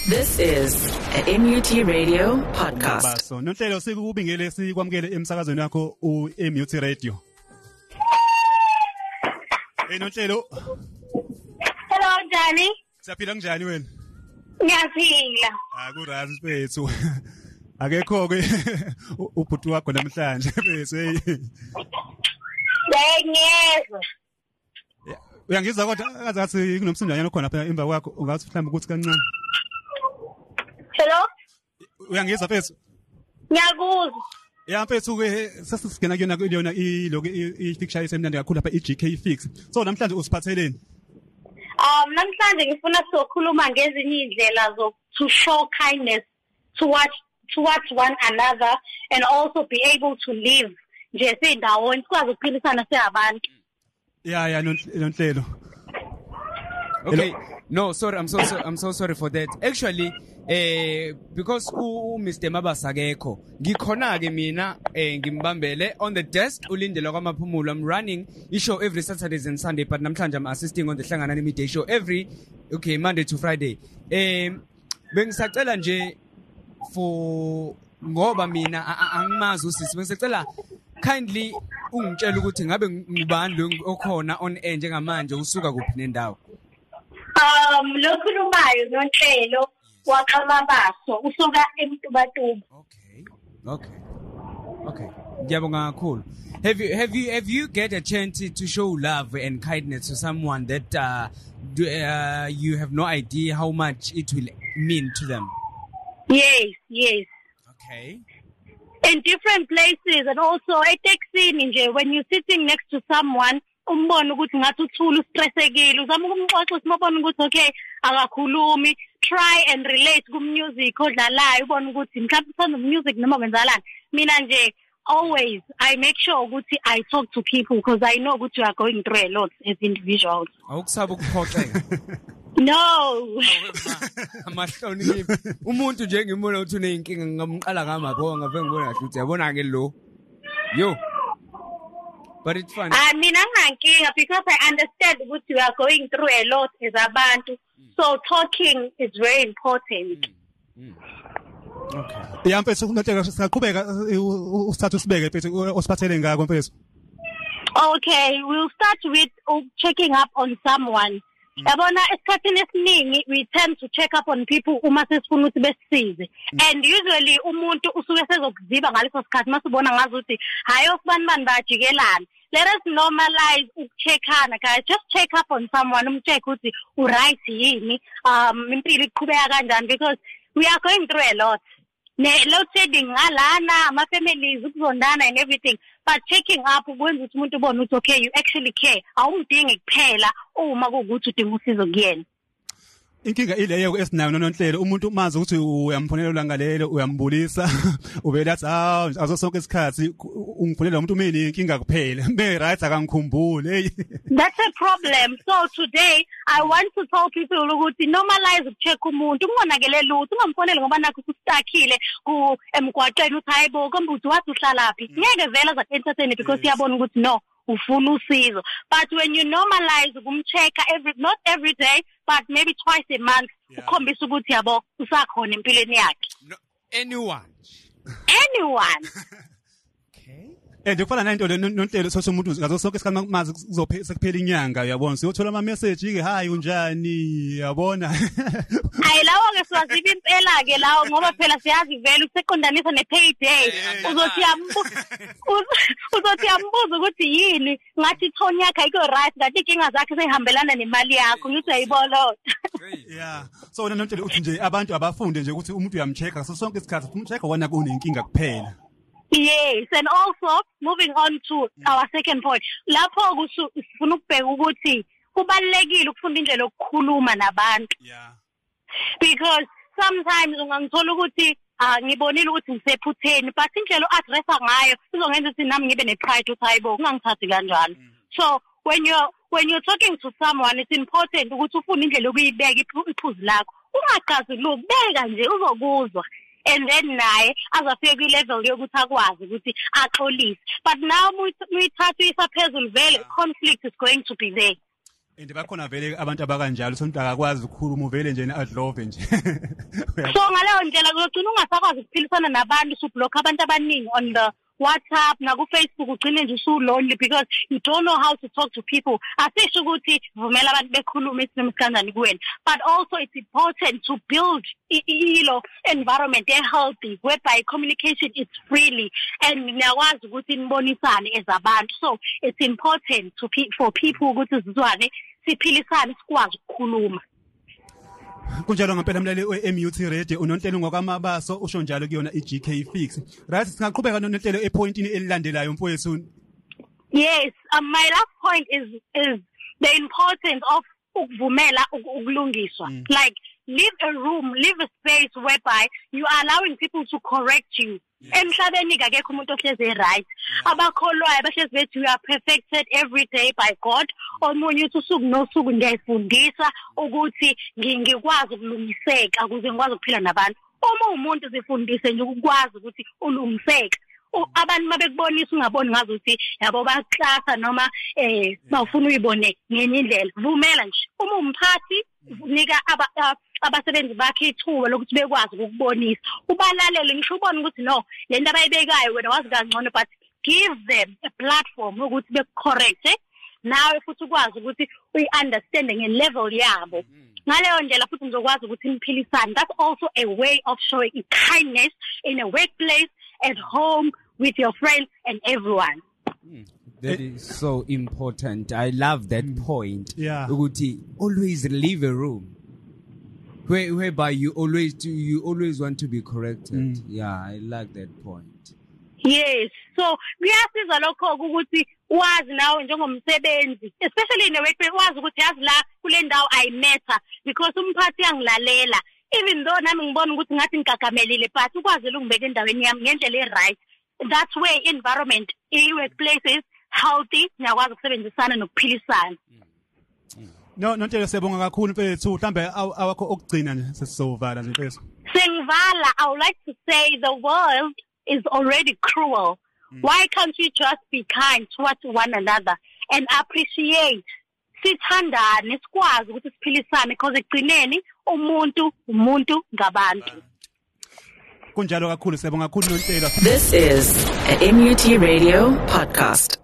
This is a MUT Radio podcast. Baso nonhlelo sikubingele sikwamukele emsakazweni yakho uMUT Radio. Nonhlelo. Hello Danny. Siyaphila njani wena? Ngiyaphila. Akurazi bethu. Akekho ke ubhuti wakho namhlanje bethu hey. Ngiyezwa. Uyangizwa kodwa akazathi kunomsindanyana khona lapha emva kwakho ungathi mhlawumbe ukuthi kancane. Hello? Uyangizwa bethu? Ngiyakuzwa. Ya mfethu ke sesifika kuyona iloko i-fixture esemnandi kakhulu lapha i-GK Fix. So namhlanje usiphatheleni? Namhlanje ngifuna sokhuluma ngezinye indlela to show kindness towards one another and also be able to live nje sindawonye sikwazi ukuphilisana siyabantu. Yeah, nonhlelo. Okay. No, sorry, I'm so sorry for that. Actually, because Mr. Mabasa akekho, ngikhona ke mina ngimbambele on the desk ulindele kwamaphumulo. I'm running show every Saturdays and Sunday, but namhlanje I'm assisting on the Hlangana midday show Monday to Friday. Bengisacela nje for ngoba mina angimazi usisi bengisacela kindly ungitshela ukuthi ngabe ngubani lo okhona on air njengamanje usuka kuphi nendawo. Lokhulumayo nonhlelo waKamabaso usuka eMtubatuba. Okay. Ngiyabonga kakhulu. Have you get a chance to show love and kindness to someone that you have no idea how much it will mean to them? Yes. Okay. In different places and also eTexini nje when you're sitting next to someone umbona ukuthi ngathi uthula ustressekile uzama ukumxoxa usibona ukuthi okay akakhulumi try and relate ku music odlalayo ubona ukuthi mhlawumbe uthanda music noma wenzalani mina nje always I make sure ukuthi I talk to people because I know ukuthi you are going through a lot as individuals. Awukusaba ukuphoxeka. No. Amahloni umuntu nje ngimona ukuthi uneyinkinga ngamqala ngamapho ngave ngibona kahle ukuthi yabona ke lo yo. But it's fun. Mina nginankinga because I understand ukuthi you are going through a lot as abantu. So talking is very important. Okay. Ya mfethu kunotshela singaqhubeka usithathe usibeke mfethu osiphathele ngako mfethu. Okay, we'll start with checking up on someone. Yabona esikhathini esiningi we tend to check up on people uma sesifuna ukuthi besisize and usually umuntu usuke sezokuziba ngaleso sikhathi masibona ngazi ukuthi hayi osibani bajikelana. Let us normalize ukucheckana guys, just check up on someone umcheck ukuthi uright yini impilo iqhubeka kanjani because we are going through a lot. Load shedding ngalana ama families ukuzondana and everything, but checking up ukwenza ukuthi umuntu ubone ukuthi okay you actually care awumdingi kuphela uma kuukuthi udinga usizo kuyena. Inkinga ileyo esinayo nonhlelo umuntu mazi ukuthi uyamfonela langalelo uyambulisa ubela athi azo sonke isikhathi ungifonela umuntu umini inkinga kuphela be right akangikhumbule. That's a problem. So today I want to tell people ukuthi normalize ukucheck umuntu kungonakele lutho ungamfonela ngoba nakho ustakile ku emgwaqeni uthi hayibo kombe uthi wathi uhlalaphi ngeke vela za entertain because uyabona ukuthi no ufuna usizo. But when you normalize ukumchecka not every day but maybe twice a month ukhombisa ukuthi yabo usakhona empilweni yakhe. Anyone. Okay. Ndikufana nento nonhlelo somuntu ngazo sonke isikhathi mazi kuzophela inyanga uyabona siyothola ama message ke hayi unjani yabona. Hayi lawo ke siwaziba impela ke lawo ngoba phela siyazi vele useqondanisa ne-payday uzothi yambuza ukuthi yini ngathi ithoni yakhe ayiko right ngathi inkinga zakhe sehambelana nemali yakho ngithi ayibona. Yeah, so nonhlelo uthi nje abantu abafunde nje ukuthi umuntu uyamchecka so sonke isikhathi umchecka wona kunenkinga kuphela. Yes, and also moving on to our second point. Lapho kusifuna ukubheka ukuthi kubalekile ukufunda indlela yokukhuluma nabantu. Yeah. Because sometimes ungangithola ukuthi ngibonile ukuthi ngisephutheni but indlela oaddressa ngayo izongenza ukuthi nami ngibe nepride ukuthi hayibo ungangithathi kanjalo. So when you're talking to someone it's important ukuthi ufune indlela yokuyibeka iphuzu lakho. Ungaqazuluki beka nje uzokuzwa. And then naye azafika kwi-level yokuthi akwazi ukuthi axolise. But now uyithatha isaphezulu vele conflict is going to be there. And bakhona vele abantu abakanjalo sonto akakwazi ukukhuluma uvele nje adlove nje. So ngaleyo ndlela kugcina ungasakwazi ukuphilisana nabantu usublock abantu abaningi on the WhatsApp na ku Facebook ugcine nje lonely because you don't know how to talk to people. Asisho ukuthi vumela abantu bekhuluma isinoma kanjani kuwena, but also it's important to build environment healthy whereby communication is freely and niyakwazi ukuthi nibonisane as abantu. So it's important for people ukuthi sizwane siphilisane sikwazi ukukhuluma. Kunjalo ngempela mlali weMUT Radio unontelo ngokwamabaso usho njalo kuyona iGK Fix. Right, singaqhubeka nontelo epointini elilandelayo mfowethu. Yes, my last point is the importance of ukuvumela ukulungiswa. Like leave a room, leave a space whereby you are allowing people to correct you. Emhlabeni akekho umuntu ohleze right. Abakholwayo bahlezi bethi you are perfected every day by God. Omunye usuku nosuku ngiyayifundisa ukuthi ngikwazi ukulungiseka ukuze ngikwazi ukuphila nabantu. Uma umuntu zifundise nje ukwazi ukuthi ulungiseka. Abantu mabekubonisa ungaboni ngazi ukuthi yabo baklasa noma bafuna uyibone ngenye indlela. Vumela nje. Uma umphathi nika abasebenzi bakhe ithuba lokuthi bekwazi ukubonisa ubalalele ngisho ubone ukuthi no lento abayibekayo wena wazi kangcono but give them a platform ukuthi becorrect nawe futhi ukwazi ukuthi uyiunderstand ngelevel yabo ngaleyo ndlela futhi nizokwazi ukuthi niphilisane. That's also a way of showing kindness in a workplace, at home, with your friends and everyone. That is so important. I love that point. Yeah. Ukuthi always leave a room whereby you always want to be corrected. Yeah, I like that point. Yes. So kuyasiza lokho ukuthi wazi nawe njengomsebenzi, especially in a workplace, wazi ukuthi yazi la kule ndawo I matter because umphathi yangilalela. Even though nami ngibona ukuthi ngathi ngikagamelile but ukwazi ukungibeka endaweni yami ngendlela right. That's where environment workplaces healthy niyakwazi ukusebenzisana nokuphilisana. No ntelo siyabonga kakhulu mfethu mhlambe awakho okugcina nje sesizovala nje mfethu. Sengivala, I would like to say the world is already cruel. Why can't we just be kind towards one another and appreciate? Sithandane sikwazi ukuthi siphilisane because ekugcineni umuntu ngabantu. Kunjalo kakhulu siyabonga kakhulu nontelo. This is a MUT Radio podcast.